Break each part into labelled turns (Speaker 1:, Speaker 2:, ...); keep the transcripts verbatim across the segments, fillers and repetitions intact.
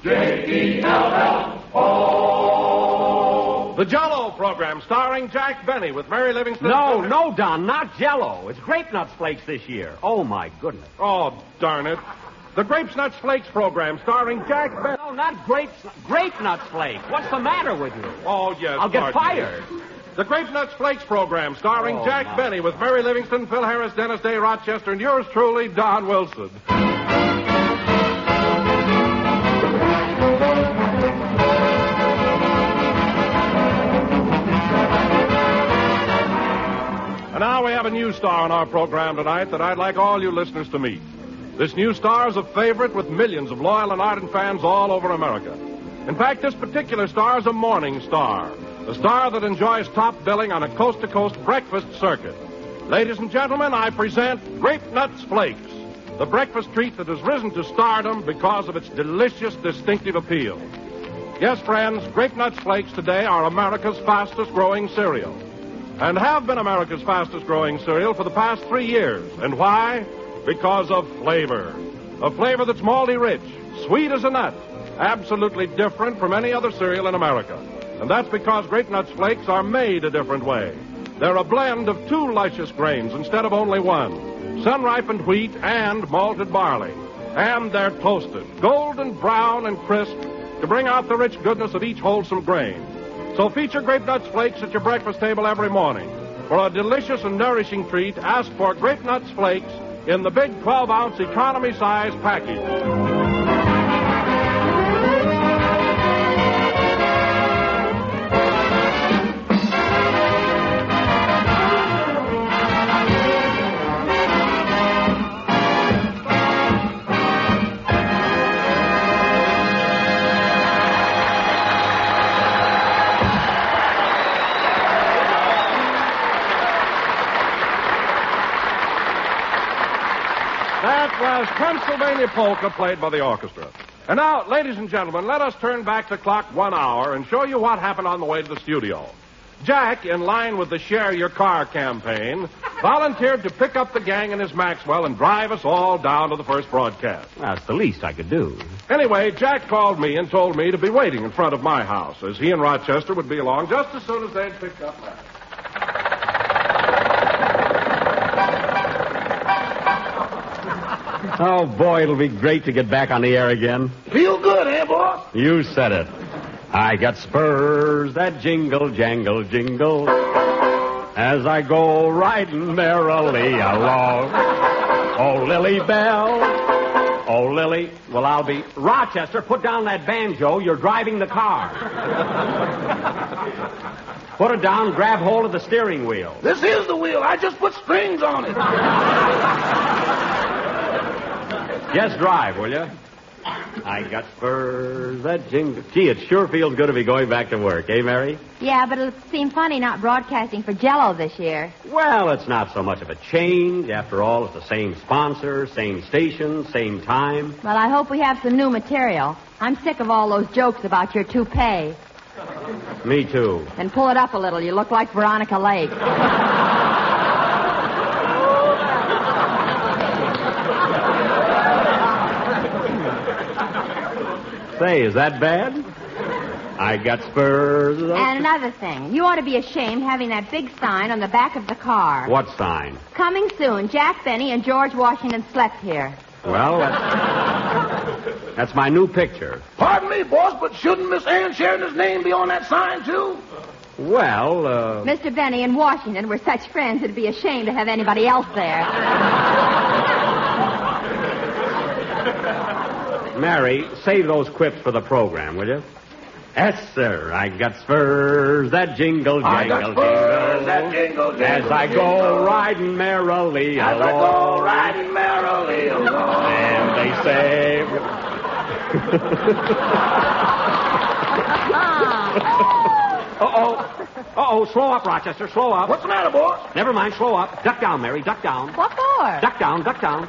Speaker 1: J E L L O.
Speaker 2: The Jell-O program starring Jack Benny with Mary Livingston.
Speaker 3: No, no, Don, not Jell-O. It's Grape Nuts Flakes this year. Oh, my goodness.
Speaker 2: Oh, darn it. The Grapes Nuts Flakes program starring Jack Benny.
Speaker 3: No, not Grapes, Grape Nuts Flakes. What's the matter with you?
Speaker 2: Oh, yes.
Speaker 3: I'll get
Speaker 2: pardon
Speaker 3: fired.
Speaker 2: me. The Grape Nuts Flakes program starring
Speaker 3: Oh,
Speaker 2: Jack
Speaker 3: my.
Speaker 2: Benny with Mary Livingston, Phil Harris, Dennis Day, Rochester, and yours truly, Don Wilson. And now we have a new star on our program tonight that I'd like all you listeners to meet. This new star is a favorite with millions of loyal and ardent fans all over America. In fact, this particular star is a morning star, a star that enjoys top billing on a coast-to-coast breakfast circuit. Ladies and gentlemen, I present Grape Nuts Flakes, the breakfast treat that has risen to stardom because of its delicious, distinctive appeal. Yes, friends, Grape Nuts Flakes today are America's fastest-growing cereal, and have been America's fastest-growing cereal for the past three years. And why? Because of flavor. A flavor that's malty rich, sweet as a nut, absolutely different from any other cereal in America. And that's because Grape Nuts Flakes are made a different way. They're a blend of two luscious grains instead of only one, sun-ripened wheat and malted barley. And they're toasted, golden brown and crisp, to bring out the rich goodness of each wholesome grain. So feature Grape Nuts Flakes at your breakfast table every morning. For a delicious and nourishing treat, ask for Grape Nuts Flakes in the big twelve-ounce economy-size package. That was Pennsylvania Polka, played by the orchestra. And now, ladies and gentlemen, let us turn back the clock one hour and show you what happened on the way to the studio. Jack, in line with the Share Your Car campaign, volunteered to pick up the gang in his Maxwell and drive us all down to the first broadcast.
Speaker 3: That's the least I could do.
Speaker 2: Anyway, Jack called me and told me to be waiting in front of my house, as he and Rochester would be along just as soon as they'd picked up that.
Speaker 3: Oh, boy, it'll be great to get back on the air again.
Speaker 4: Feel good, eh, boss?
Speaker 3: You said it. I got spurs that jingle, jangle, jingle as I go riding merrily along. Oh, Lily Bell. Oh, Lily. Well, I'll be... Rochester, put down that banjo. You're driving the car. Put it down, grab hold of the steering wheel.
Speaker 4: This is the wheel. I just put strings on it.
Speaker 3: Just drive, will you? I got spurs that jingle. Gee, it sure feels good to be going back to work, eh, Mary?
Speaker 5: Yeah, but it'll seem funny not broadcasting for Jell-O this year.
Speaker 3: Well, it's not so much of a change. After all, it's the same sponsor, same station, same time.
Speaker 5: Well, I hope we have some new material. I'm sick of all those jokes about your toupee.
Speaker 3: Me too.
Speaker 5: Then pull it up a little. You look like Veronica Lake.
Speaker 3: Say, is that bad? I got spurs.
Speaker 5: And another thing. You ought to be ashamed having that big sign on the back of the car.
Speaker 3: What sign?
Speaker 5: Coming soon, Jack Benny and George Washington slept here.
Speaker 3: Well, that's, that's my new picture.
Speaker 4: Pardon me, boss, but shouldn't Miss Ann Sheridan's name be on that sign, too?
Speaker 3: Well, uh...
Speaker 5: Mister Benny and Washington were such friends it'd be a shame to have anybody else there.
Speaker 3: Mary, save those quips for the program, will you? Yes, sir. I got spurs that jingle, jangle,
Speaker 4: I got spurs that jingle, jingle,
Speaker 3: as I
Speaker 4: jingle.
Speaker 3: go riding merrily
Speaker 4: As
Speaker 3: along.
Speaker 4: I go riding merrily along.
Speaker 3: And they say... Uh-oh. Uh-oh, slow up, Rochester, slow up.
Speaker 4: What's the matter, boss?
Speaker 3: Never mind, slow up. Duck down, Mary, duck down.
Speaker 5: What for?
Speaker 3: Duck down, duck down.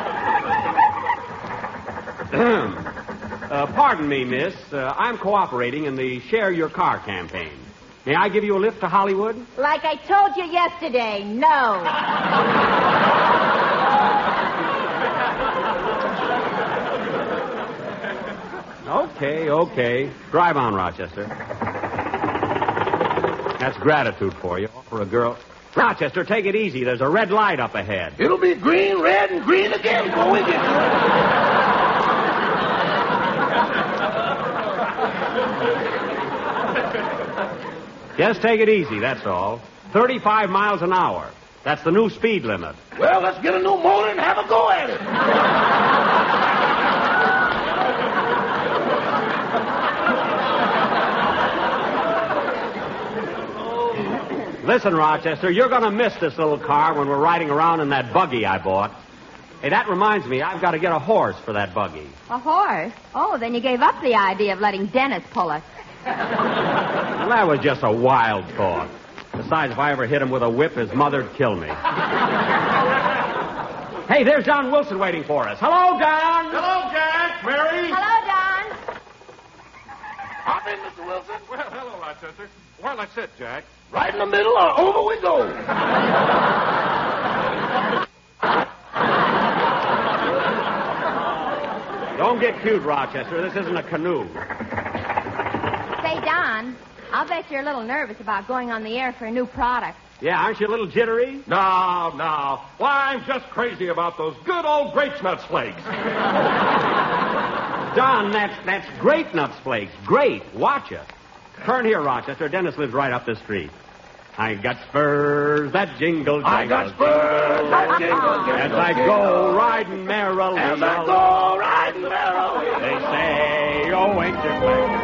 Speaker 3: uh, pardon me, miss. Uh, I'm cooperating in the Share Your Car campaign. May I give you a lift to Hollywood?
Speaker 5: Like I told you yesterday, no.
Speaker 3: Okay, okay. Drive on, Rochester. That's gratitude for you. For a girl. Rochester, take it easy. There's a red light up ahead.
Speaker 4: It'll be green, red, and green again before we get to it.
Speaker 3: Just take it easy, that's all. thirty-five miles an hour. That's the new speed limit.
Speaker 4: Well, let's get a new motor and have a go at it.
Speaker 3: Listen, Rochester, you're going to miss this little car when we're riding around in that buggy I bought. Hey, that reminds me, I've got to get a horse for that buggy.
Speaker 5: A horse? Oh, then you gave up the idea of letting Dennis pull it.
Speaker 3: Well, that was just a wild thought. Besides, if I ever hit him with a whip, his mother'd kill me. Hey, there's Don Wilson waiting for us. Hello, Don.
Speaker 2: Hello, Jack. Mary.
Speaker 5: Hello, Don.
Speaker 4: Hop in, Mister Wilson.
Speaker 2: Well, hello, Rochester. Well, that's it, Jack.
Speaker 4: Right in the middle or over we go.
Speaker 3: Don't get cute, Rochester. This isn't a canoe.
Speaker 5: Say, Don, I'll bet you're a little nervous about going on the air for a new product.
Speaker 3: Yeah, aren't you a little jittery?
Speaker 2: No, no. Why, I'm just crazy about those good old grape nuts flakes.
Speaker 3: Don, that's, that's grape nuts flakes. Great. Watch it. Turn here, Rochester. Dennis lives right up the street. I got spurs that jingle, jingle.
Speaker 4: I got spurs that jingle, jingle.
Speaker 3: As I go riding merrily.
Speaker 4: As I go riding merrily.
Speaker 3: They say, oh, ain't you glad?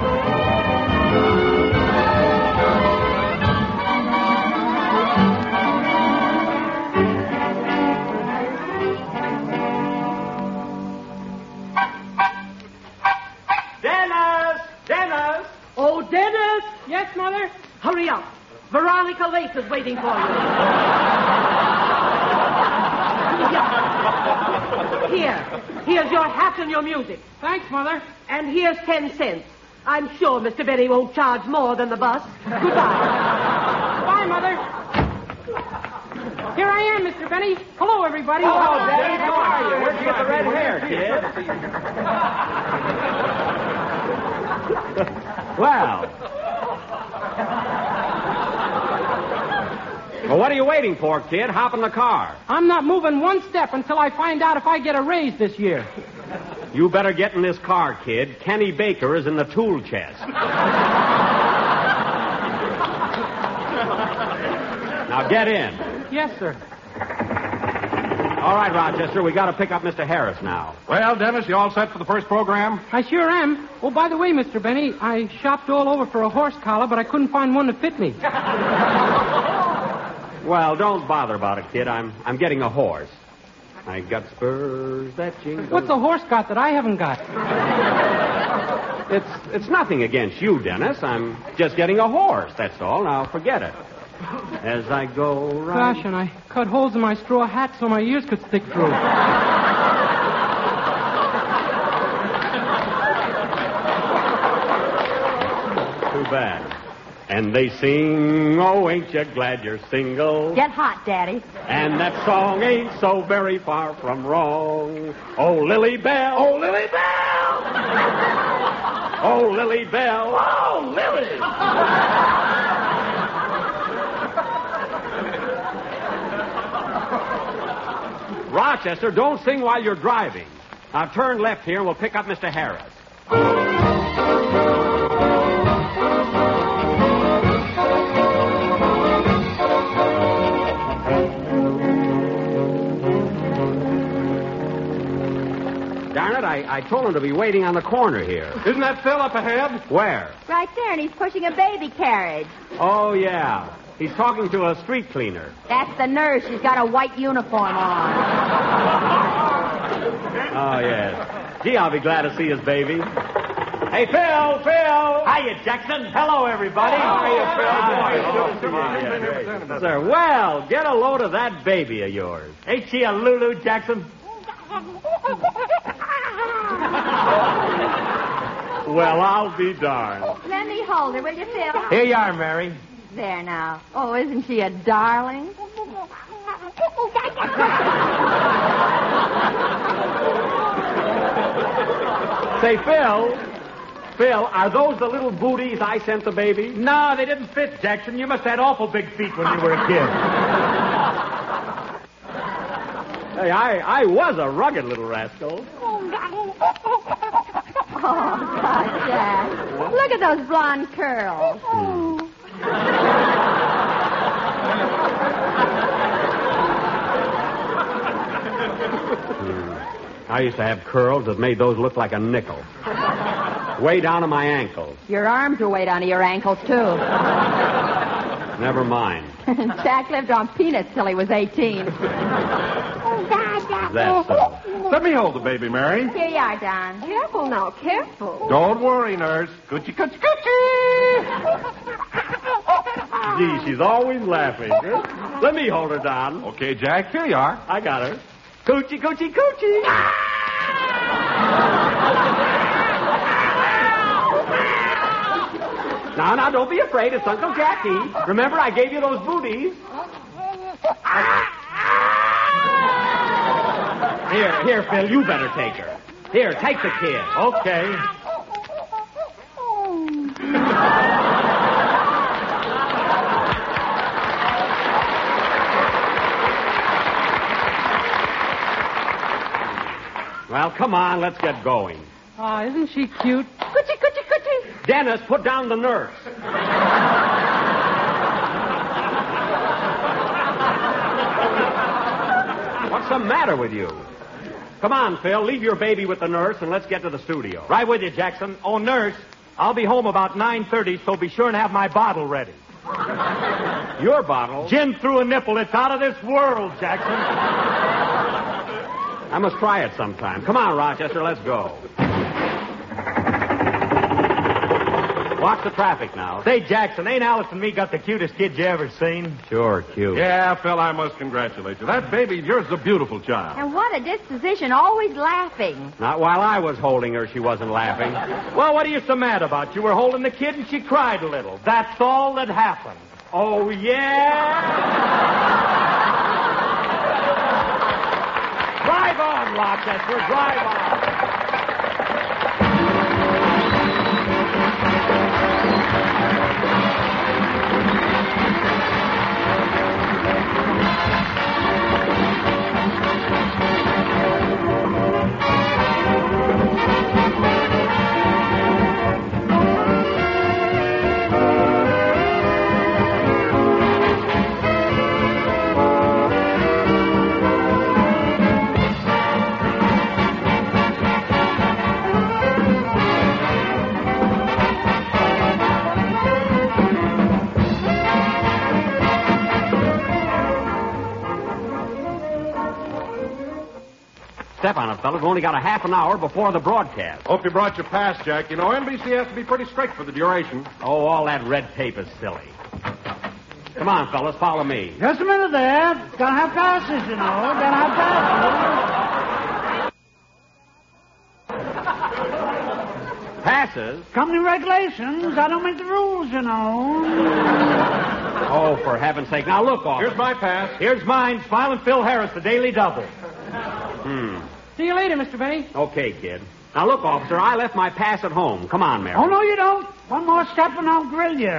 Speaker 3: Dennis! Dennis!
Speaker 6: Oh, Dennis! Yes, Mother? Hurry up. Veronica Lace is waiting for you. Here. Here's your hat and your music. Thanks, Mother. And here's ten cents. I'm sure Mister Benny won't charge more than the bus. Goodbye. Bye, Mother. Here I am, Mister Benny. Hello, everybody.
Speaker 3: Hello, Daddy. How are you? Where'd you get the red hair, kid? Well. Well, what are you waiting for, kid? Hop in the car.
Speaker 6: I'm not moving one step until I find out if I get a raise this year.
Speaker 3: You better get in this car, kid. Kenny Baker is in the tool chest. Now get in.
Speaker 6: Yes, sir.
Speaker 3: All right, Rochester, we got to pick up Mister Harris now.
Speaker 2: Well, Dennis, you all set for the first program?
Speaker 6: I sure am. Oh, by the way, Mister Benny, I shopped all over for a horse collar, but I couldn't find one to fit me.
Speaker 3: Well, don't bother about it, kid. I'm I'm getting a horse. I got spurs that jingle.
Speaker 6: What's a horse got that I haven't got?
Speaker 3: It's it's nothing against you, Dennis. I'm just getting a horse, that's all. Now, forget it. As I go right...
Speaker 6: Gosh, and I cut holes in my straw hat so my ears could stick through.
Speaker 3: Too bad. And they sing, oh, ain't you glad you're single?
Speaker 5: Get hot, Daddy.
Speaker 3: And that song ain't so very far from wrong. Oh, Lily Bell.
Speaker 4: Oh, Lily Bell.
Speaker 3: Oh, Lily Bell.
Speaker 4: Oh, Lily.
Speaker 3: Rochester, don't sing while you're driving. Now turn left here and we'll pick up Mister Harris. Darn it, I, I told him to be waiting on the corner here.
Speaker 2: Isn't that Phil up ahead?
Speaker 3: Where?
Speaker 5: Right there, and he's pushing a baby carriage.
Speaker 3: Oh, yeah. He's talking to a street cleaner.
Speaker 5: That's the nurse. She's got a white uniform on.
Speaker 3: Oh, yes. Gee, I'll be glad to see his baby. Hey, Phil, Phil.
Speaker 7: Hiya, Jackson. Hello, everybody.
Speaker 3: How are you, Phil?
Speaker 2: Come on.
Speaker 3: Yes, sir, well, get a load of that baby of yours.
Speaker 7: Ain't she a Lulu, Jackson?
Speaker 3: Well, I'll be darned.
Speaker 5: Let me hold her, will you, Phil?
Speaker 7: Here you are, Mary.
Speaker 5: There now. Oh, isn't she a darling?
Speaker 3: Say, Phil, Phil, are those the little booties I sent the baby?
Speaker 7: No, they didn't fit, Jackson. You must have had awful big feet when you were a kid.
Speaker 3: Hey, I, I was a rugged little rascal.
Speaker 5: Oh, God, Jack. Look at those blonde curls. Oh.
Speaker 3: I used to have curls that made those look like a nickel. Way down to my ankles.
Speaker 5: Your arms were way down to your ankles, too.
Speaker 3: Never mind.
Speaker 5: Jack lived on peanuts till he was eighteen.
Speaker 3: That's so.
Speaker 2: Let me hold the baby, Mary.
Speaker 5: Here you are, Don. Careful now, careful.
Speaker 2: Don't worry, nurse. Coochie, coochie, coochie.
Speaker 3: Gee, she's always laughing. Let me hold her, Don.
Speaker 2: Okay, Jack, here you are.
Speaker 3: I got her. Coochie, coochie, coochie. Now, now, don't be afraid. It's Uncle Jackie. Remember, I gave you those booties. Here, here, Phil, you better take her. Here, take the kid.
Speaker 7: Okay.
Speaker 3: Well, come on, let's get going.
Speaker 6: Oh, isn't she cute?
Speaker 5: Coochie, coochie, coochie.
Speaker 3: Dennis, put down the nurse. What's the matter with you? Come on, Phil, leave your baby with the nurse and let's get to the studio.
Speaker 7: Right with you, Jackson. Oh, nurse, I'll be home about nine thirty, so be sure and have my bottle ready.
Speaker 3: Your bottle?
Speaker 7: Gin through a nipple. It's out of this world, Jackson.
Speaker 3: I must try it sometime. Come on, Rochester, let's go. Watch the traffic now.
Speaker 7: Say, Jackson, ain't Alice and me got the cutest kid you ever seen?
Speaker 3: Sure, cute.
Speaker 2: Yeah, Phil, I must congratulate you. That baby of yours is a beautiful child.
Speaker 5: And what a disposition, always laughing.
Speaker 3: Not while I was holding her, she wasn't laughing.
Speaker 7: Well, what are you so mad about? You were holding the kid and she cried a little. That's all that happened. Oh, yeah? Drive on, Rochester, drive on.
Speaker 3: Step on it, fellas. We've only got a half an hour before the broadcast.
Speaker 2: Hope you brought your pass, Jack. You know, N B C has to be pretty strict for the duration.
Speaker 3: Oh, all that red tape is silly. Come on, fellas, follow me.
Speaker 8: Just a minute there. Gotta have passes, you know. Gotta have passes.
Speaker 3: Passes?
Speaker 8: Company regulations. I don't make the rules, you know.
Speaker 3: Oh, for heaven's sake. Now, look, officer.
Speaker 2: Here's my pass.
Speaker 7: Here's mine, Smiling Phil Harris, the Daily Double.
Speaker 3: Hmm.
Speaker 6: See you later, Mister Benny.
Speaker 3: Okay, kid. Now, look, officer, I left my pass at home. Come on, Mary.
Speaker 8: Oh, no, you don't. One more step and I'll grill you.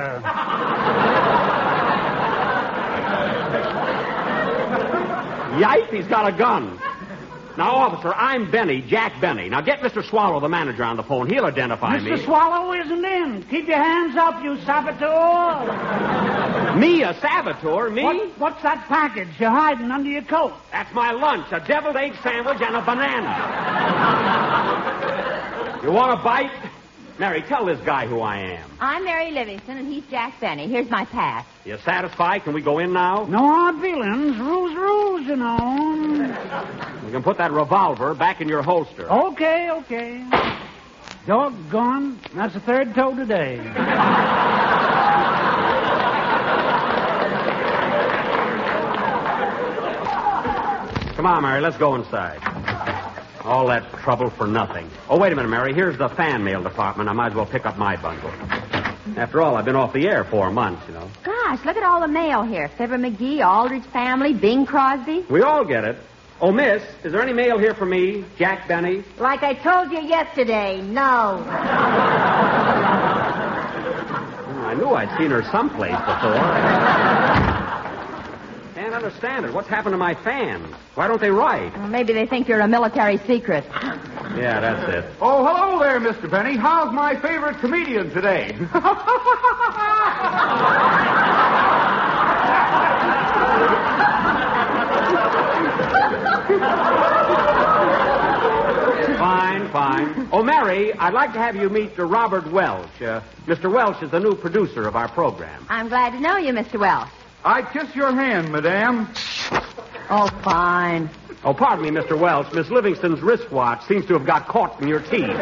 Speaker 3: Yipe, he's got a gun. Now, officer, I'm Benny, Jack Benny. Now, get Mister Swallow, the manager, on the phone. He'll identify me.
Speaker 8: Mister Swallow isn't in. Keep your hands up, you saboteur.
Speaker 3: Me, a saboteur? Me?
Speaker 8: What, what's that package you're hiding under your coat?
Speaker 3: That's my lunch, a deviled egg sandwich and a banana. You want a bite? Mary, tell this guy who I am.
Speaker 5: I'm Mary Livingston, and he's Jack Benny. Here's my pass.
Speaker 3: You satisfied? Can we go in now?
Speaker 8: No hard feelings. Rules, rules, you know.
Speaker 3: You can put that revolver back in your holster.
Speaker 8: Okay, okay. Doggone. That's the third toe today.
Speaker 3: Come on, Mary, let's go inside. All that trouble for nothing. Oh, wait a minute, Mary. Here's the fan mail department. I might as well pick up my bundle. After all, I've been off the air four months, you know.
Speaker 5: Gosh, look at all the mail here. Fibber McGee, Aldrich family, Bing Crosby.
Speaker 3: We all get it. Oh, miss, is there any mail here for me, Jack Benny?
Speaker 5: Like I told you yesterday, no.
Speaker 3: Oh, I knew I'd seen her someplace before. Can't understand it. What's happened to my fans? Why don't they write?
Speaker 5: Well, maybe they think you're a military secret.
Speaker 3: Yeah, that's it.
Speaker 9: Oh, hello there, Mister Benny. How's my favorite comedian today?
Speaker 3: Fine, fine. Oh, Mary, I'd like to have you meet uh, Robert Welch. Uh, Mister Welch is the new producer of our program.
Speaker 5: I'm glad to know you, Mister Welch.
Speaker 9: I kiss your hand, madame.
Speaker 5: Oh, fine.
Speaker 3: Oh, pardon me, Mister Welch. Miss Livingston's wristwatch seems to have got caught in your teeth.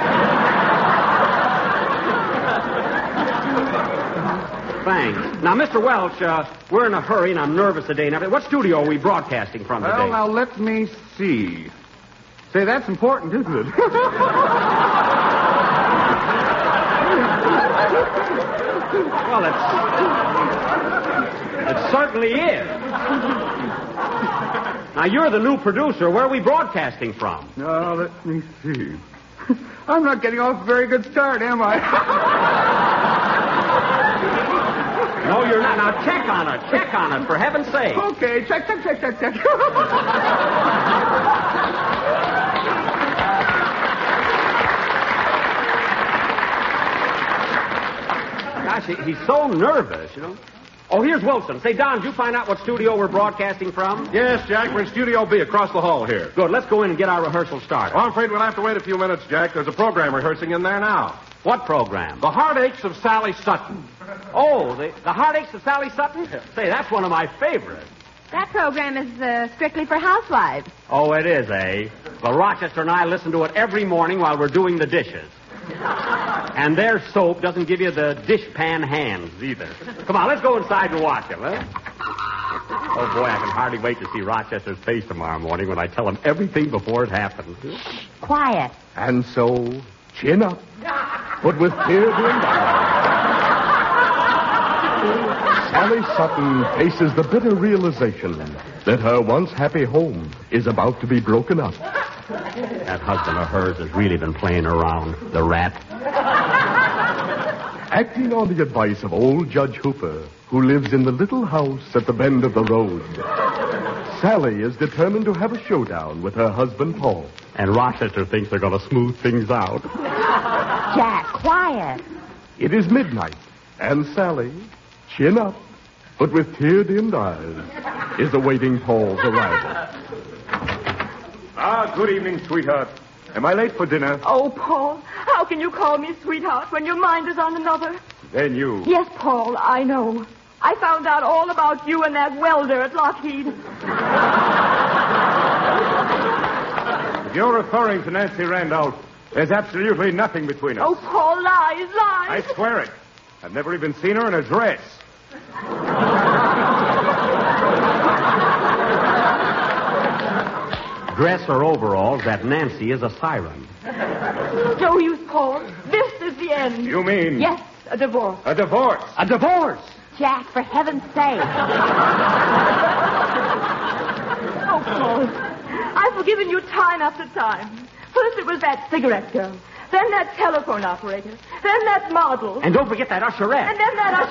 Speaker 3: Thanks. Now, Mister Welch, uh, we're in a hurry and I'm nervous today. Now, what studio are we broadcasting from today?
Speaker 9: Well, now, let me see. Say, that's important, isn't it?
Speaker 3: Well, it's... It certainly is. Now, you're the new producer. Where are we broadcasting from?
Speaker 9: Now, let me see. I'm not getting off a very good start, am I?
Speaker 3: No, you're not. Now, check on it. Check on it, for heaven's sake.
Speaker 9: Okay, check, check, check, check, check.
Speaker 3: Gosh, he, he's so nervous, you know. Oh, here's Wilson. Say, Don, did you find out what studio we're broadcasting from?
Speaker 2: Yes, Jack, we're in Studio B across the hall here.
Speaker 3: Good. Let's go in and get our rehearsal started.
Speaker 2: Oh, I'm afraid we'll have to wait a few minutes, Jack. There's a program rehearsing in there now.
Speaker 3: What program?
Speaker 2: The Heartaches of Sally Sutton.
Speaker 3: Oh, the, the Heartaches of Sally Sutton? Say, that's one of my favorites.
Speaker 5: That program is uh, strictly for housewives.
Speaker 3: Oh, it is, eh? Well, Rochester and I listen to it every morning while we're doing the dishes. And their soap doesn't give you the dishpan hands, either. Come on, let's go inside and watch them, huh? Oh, boy, I can hardly wait to see Rochester's face tomorrow morning when I tell him everything before it happens.
Speaker 5: Quiet.
Speaker 10: And so, chin up, but with tears in eyes. Sally Sutton faces the bitter realization that her once happy home is about to be broken up.
Speaker 3: That husband of hers has really been playing around, the rat.
Speaker 10: Acting on the advice of old Judge Hooper, who lives in the little house at the bend of the road, Sally is determined to have a showdown with her husband, Paul.
Speaker 3: And Rochester thinks they're going to smooth things out.
Speaker 5: Jack, quiet.
Speaker 10: It is midnight, and Sally, chin up, but with tear-dimmed eyes, is awaiting Paul's arrival.
Speaker 9: Ah, good evening, sweetheart. Am I late for dinner?
Speaker 11: Oh, Paul, how can you call me sweetheart when your mind is on another?
Speaker 9: Then you.
Speaker 11: Yes, Paul, I know. I found out all about you and that welder at Lockheed.
Speaker 9: If you're referring to Nancy Randolph, there's absolutely nothing between us.
Speaker 11: Oh, Paul, lies, lies.
Speaker 9: I swear it. I've never even seen her in a dress.
Speaker 3: Dress or overalls, that Nancy is a siren.
Speaker 11: No use, Paul. This is the end.
Speaker 9: You mean?
Speaker 11: Yes, a divorce.
Speaker 9: A divorce.
Speaker 3: A divorce?
Speaker 5: Jack, for heaven's sake.
Speaker 11: Oh, Paul, I've forgiven you time after time. First it was that cigarette girl. Then that telephone operator. Then that model.
Speaker 3: And don't forget that usherette.
Speaker 11: And then that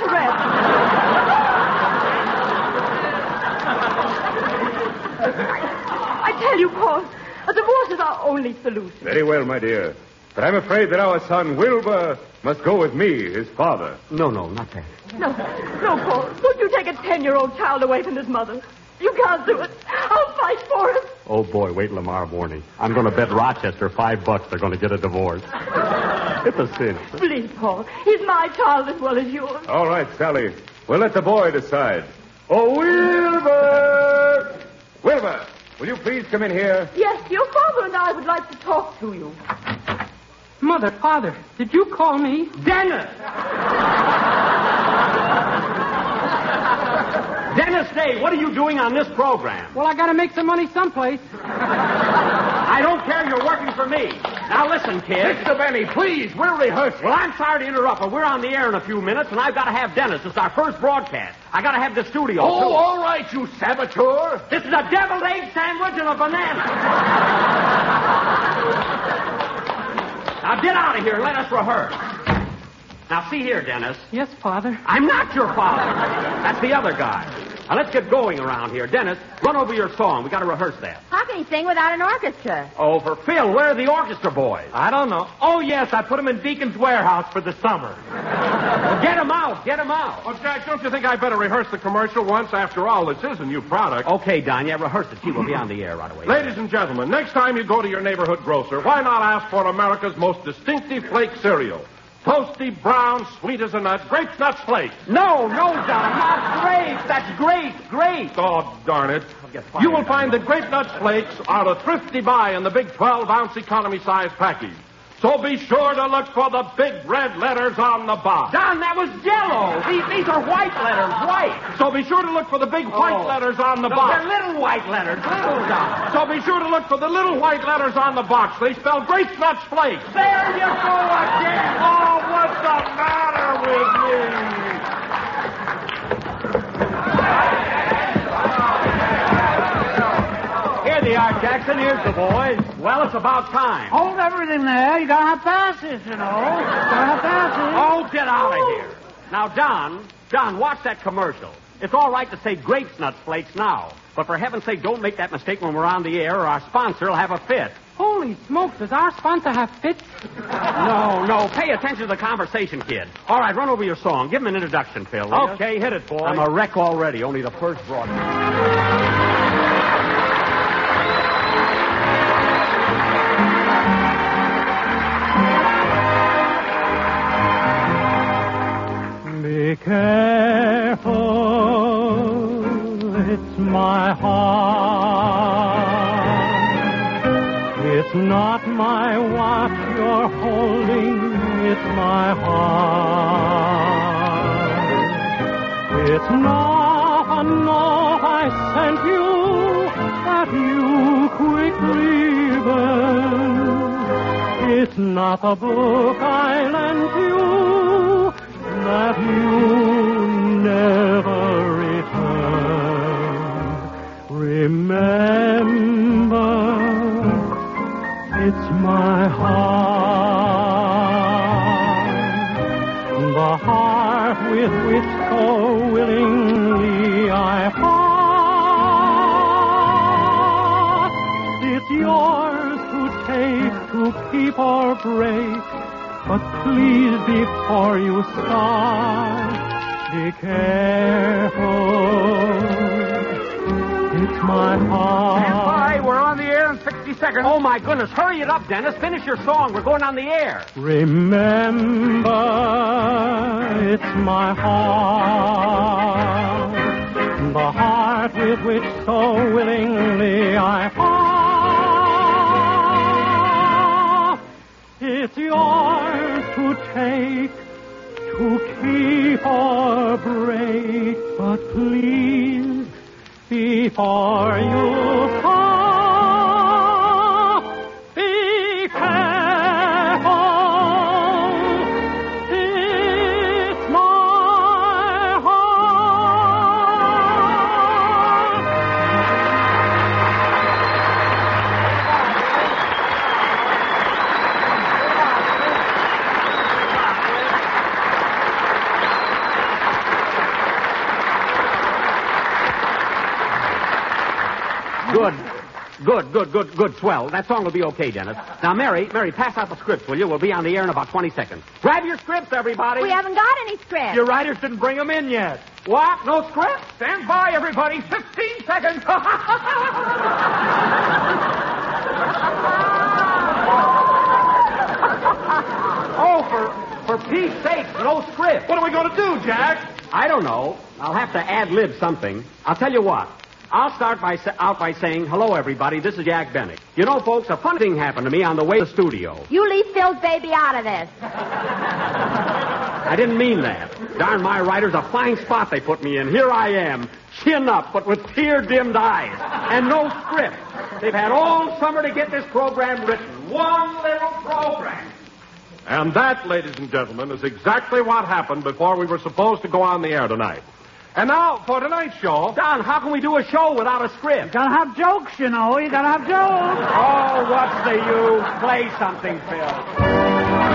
Speaker 11: usherette. I tell you, Paul, a divorce is our only solution.
Speaker 9: Very well, my dear. But I'm afraid that our son, Wilbur, must go with me, his father.
Speaker 3: No, no, not that.
Speaker 11: No, no, Paul. Would you take a ten-year-old child away from his mother? You can't do it. I'll fight for him.
Speaker 3: Oh, boy, wait till tomorrow morning. I'm going to bet Rochester five bucks they're going to get a divorce. It's a sin.
Speaker 11: Please, Paul. He's my child as well as yours.
Speaker 9: All right, Sally. We'll let the boy decide. Oh, Wilbur! Wilbur, will you please come in here?
Speaker 11: Yes, your father and I would like to talk to you.
Speaker 8: Mother, Father, did you call me?
Speaker 3: Dennis! Dennis Day, what are you doing on this program?
Speaker 8: Well, I got to make some money someplace.
Speaker 3: I don't care. You're working for me. Now listen, kid.
Speaker 4: Mister Benny, please, we're rehearsing.
Speaker 3: Well, I'm sorry to interrupt, but we're on the air in a few minutes, and I've got to have Dennis. It's our first broadcast. I got to have the studio,
Speaker 4: Oh,
Speaker 3: too.
Speaker 4: all right, you saboteur.
Speaker 3: This is a deviled egg sandwich and a banana. Now get out of here and let us rehearse. Now, see here, Dennis.
Speaker 6: Yes, Father.
Speaker 3: I'm not your father. That's the other guy. Now, let's get going around here. Dennis, run over your song. We got to rehearse that.
Speaker 5: How can he sing without an orchestra?
Speaker 3: Oh, for Phil, where are the orchestra boys?
Speaker 7: I don't know. Oh, yes, I put him in Deacon's warehouse for the summer.
Speaker 3: Well, get him out. Get him out.
Speaker 2: Oh, Jack, don't you think I better rehearse the commercial once? After all, this is a new product.
Speaker 3: Okay, Don, yeah, rehearse it. Gee, we'll be on the air right away.
Speaker 2: Ladies and gentlemen, next time you go to your neighborhood grocer, why not ask for America's most distinctive flake cereal? Toasty, brown, sweet as a nut, Grapes Nuts Flakes.
Speaker 3: No, no, Don, not grapes. That's great, great.
Speaker 2: Oh, darn it. You will find that Grape Nuts Flakes are a thrifty buy in the big twelve-ounce economy-size package. So be sure to look for the big red letters on the box.
Speaker 3: Don, that was Jell-O. These, these are white letters, white.
Speaker 2: So be sure to look for the big white
Speaker 3: Oh.
Speaker 2: letters on the
Speaker 3: No,
Speaker 2: box.
Speaker 3: they're little white letters, little, Don.
Speaker 2: So be sure to look for the little white letters on the box. They spell Grapes Nuts Flakes.
Speaker 3: There you go again.
Speaker 2: Oh, what's the matter with me?
Speaker 3: Here they are, Jackson. Here's the boys. Well, it's about time.
Speaker 8: Hold everything there. You gotta have passes, you know. Gotta have passes.
Speaker 3: Oh, get out of here. Now, Don, Don, watch that commercial. It's all right to say Grapes Nuts Flakes now. But for heaven's sake, don't make that mistake when we're on the air or our sponsor will have a fit.
Speaker 6: Holy smokes, does our sponsor have fits?
Speaker 3: No, no. Pay attention to the conversation, kid. All right, run over your song. Give him an introduction, Phil. will ya?
Speaker 7: Okay, hit it, boy.
Speaker 3: I'm a wreck already. Only the first broadcast.
Speaker 12: Be careful, it's my heart. It's not my watch you're holding, it's my heart. It's not a note I sent you that you quickly burned. It's not a book I lent you that you never return. Remember, it's my heart, the heart with which so willingly I fought. It's yours to take, to keep or break. But please, before you start, be careful. It's my heart.
Speaker 4: Stand by. We're on the air in sixty seconds.
Speaker 3: Oh, my goodness. Hurry it up, Dennis. Finish your song. We're going on the air.
Speaker 12: Remember, it's my heart, the heart with which so willingly I fought. It's yours to take, to keep or break, but please, before you come, be careful. It's my
Speaker 3: Good. Good, good, good, good, swell. That song will be okay, Dennis. Now, Mary, Mary, pass out the scripts, will you? We'll be on the air in about twenty seconds. Grab your scripts, everybody.
Speaker 5: We haven't got any script.
Speaker 7: Your writers didn't bring them in yet.
Speaker 3: What? No script?
Speaker 4: Stand by, everybody. Fifteen seconds.
Speaker 3: Oh, for, for Pete's sake, no script.
Speaker 2: What are we going to do, Jack?
Speaker 3: I don't know. I'll have to ad-lib something. I'll tell you what. I'll start by sa- out by saying, hello, everybody. This is Jack Benny. You know, folks, a funny thing happened to me on the way to the studio.
Speaker 5: You leave Phil's baby out of this.
Speaker 3: I didn't mean that. Darn my writers, a fine spot they put me in. Here I am, chin up, but with tear-dimmed eyes. And no script. They've had all summer to get this program written.
Speaker 7: one little program.
Speaker 2: And that, ladies and gentlemen, is exactly what happened before we were supposed to go on the air tonight. And now, for tonight's show...
Speaker 7: Don, how can we do a show without a script?
Speaker 8: You gotta have jokes, you know. You gotta have jokes.
Speaker 7: Oh, what's the use? Play something, Phil.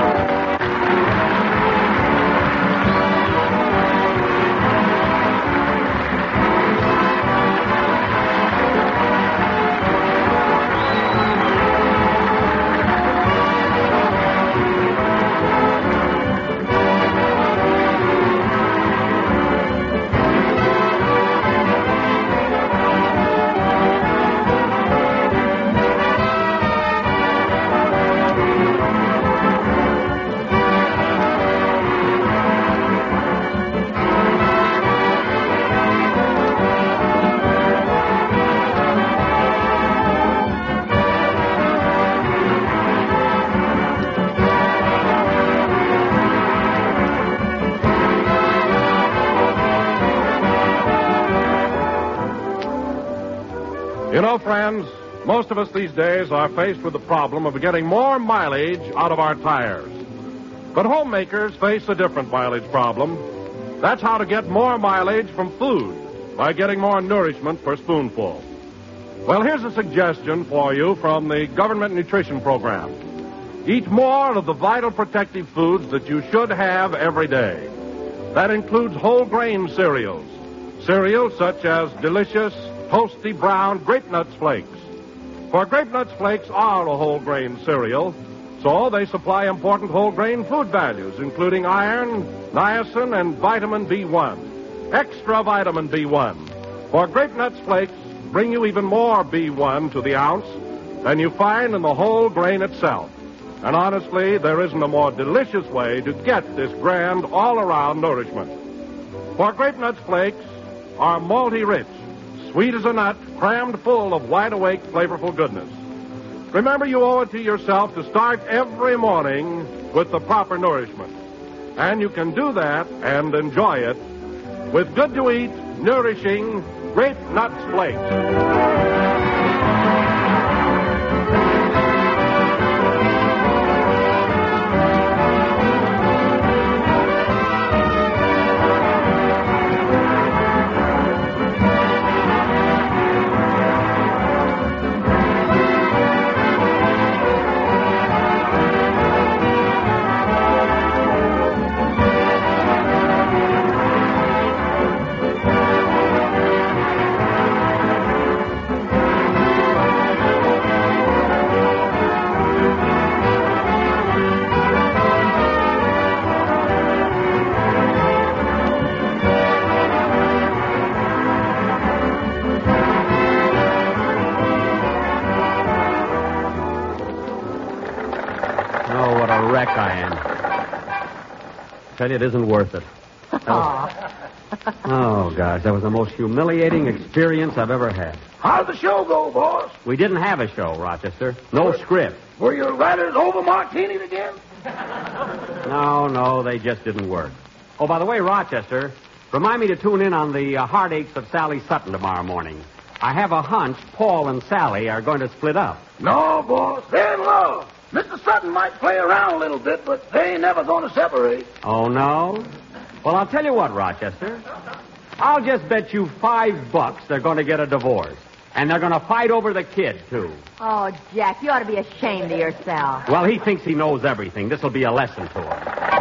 Speaker 2: You know, friends, most of us these days are faced with the problem of getting more mileage out of our tires. But homemakers face a different mileage problem. That's how to get more mileage from food by getting more nourishment per spoonful. Well, here's a suggestion for you from the Government Nutrition Program. Eat more of the vital protective foods that you should have every day. That includes whole grain cereals. Cereals such as delicious, toasty brown Grape Nuts Flakes. For Grape Nuts Flakes are a whole grain cereal, so they supply important whole grain food values, including iron, niacin, and vitamin B one. Extra vitamin B one. For Grape Nuts Flakes bring you even more B one to the ounce than you find in the whole grain itself. And honestly, there isn't a more delicious way to get this grand all-around nourishment. For Grape Nuts Flakes are multi-rich, sweet as a nut, crammed full of wide-awake, flavorful goodness. Remember, you owe it to yourself to start every morning with the proper nourishment. And you can do that and enjoy it with good-to-eat, nourishing Grape Nuts Flakes.
Speaker 3: Wreck I am. Tell you, it isn't worth it. Was... oh, gosh, that was the most humiliating experience I've ever had.
Speaker 4: How'd the show go, boss?
Speaker 3: We didn't have a show, Rochester. No were, script.
Speaker 4: Were your writers over martini'd again?
Speaker 3: No, no, they just didn't work. Oh, by the way, Rochester, remind me to tune in on the uh, heartaches of Sally Sutton tomorrow morning. I have a hunch Paul and Sally are going to split up.
Speaker 4: No, boss, they're in love. Mister Sutton might play around a little bit, but they ain't never going to separate.
Speaker 3: Oh, no? Well, I'll tell you what, Rochester. I'll just bet you five bucks they're going to get a divorce. And they're going to fight over the kid, too.
Speaker 5: Oh, Jack, you ought to be ashamed of yourself.
Speaker 3: Well, he thinks he knows everything. This'll be a lesson to him.